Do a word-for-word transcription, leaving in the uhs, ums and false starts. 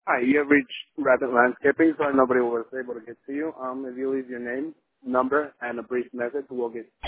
Hi, you have reached Rapid Landscaping, so nobody was able to get to you. Um, if you leave your name, number, and a brief message, we'll get